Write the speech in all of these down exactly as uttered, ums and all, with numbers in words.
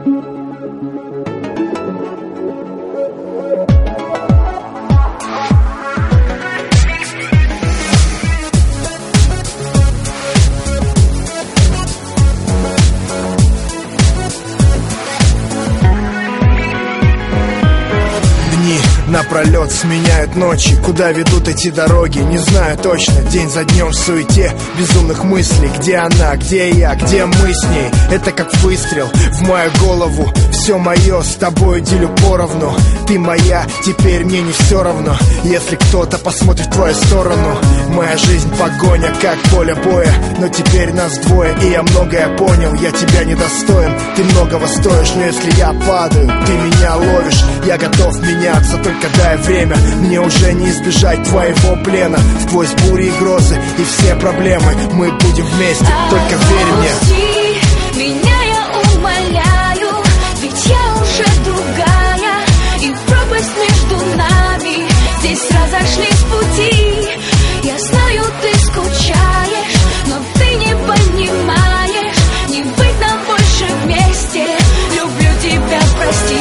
Напролет сменяют ночи, куда ведут эти дороги, не знаю точно. День за днем в суете безумных мыслей. Где она, где я, где мы с ней? Это как выстрел в мою голову. Все мое с тобой делю поровну. Ты моя, теперь мне не все равно, если кто-то посмотрит в твою сторону. Моя жизнь погоня, как поле боя, но теперь нас двое, и я многое понял. Я тебя недостоин, ты многого стоишь, но если я падаю, ты меня ловишь. Я готов меняться, только дай время. Мне уже не избежать твоего плена. Сквозь бури и грозы и все проблемы мы будем вместе, только верь мне. Отпусти меня, я умоляю, ведь я уже другая, и пропасть между нами, здесь разошлись пути. Я знаю, ты скучаешь, но ты не понимаешь, не быть нам больше вместе. Люблю тебя, прости.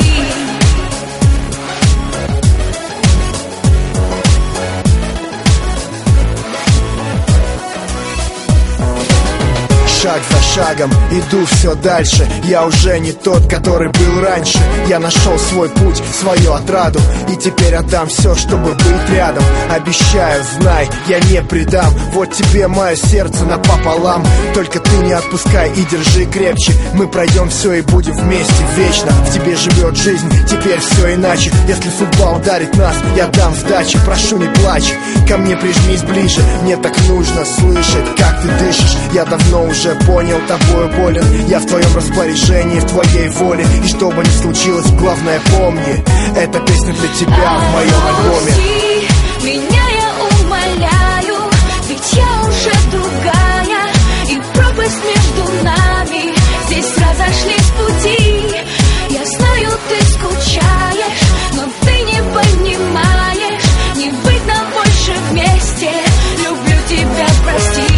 Шаг за шагом иду все дальше. Я уже не тот, который был раньше. Я нашел свой путь, свою отраду, и теперь отдам все, чтобы быть рядом. Обещаю, знай, я не предам. Вот тебе мое сердце напополам. Только ты не отпускай и держи крепче. Мы пройдем все и будем вместе вечно. В тебе живет жизнь, теперь все иначе. Если судьба ударит нас, я дам сдачи. Прошу, не плачь, ко мне прижмись ближе. Мне так нужно слышать, как ты дышишь. Я давно уже понял, тобою болен. Я в твоем распоряжении, в твоей воле. И что бы ни случилось, главное помни, эта песня для тебя в моем альбоме. Отпусти меня, я умоляю, ведь я уже другая, и пропасть между нами, здесь разошлись пути. Я знаю, ты скучаешь, но ты не понимаешь, не быть нам больше вместе. Люблю тебя, прости.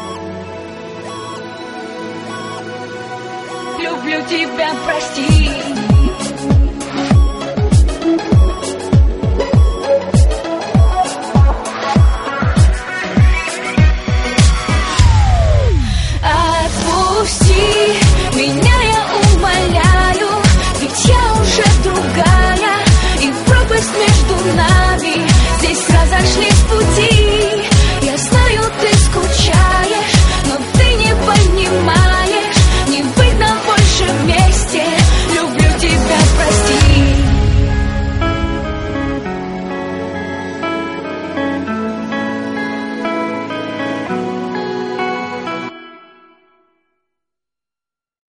Люблю тебя, прости.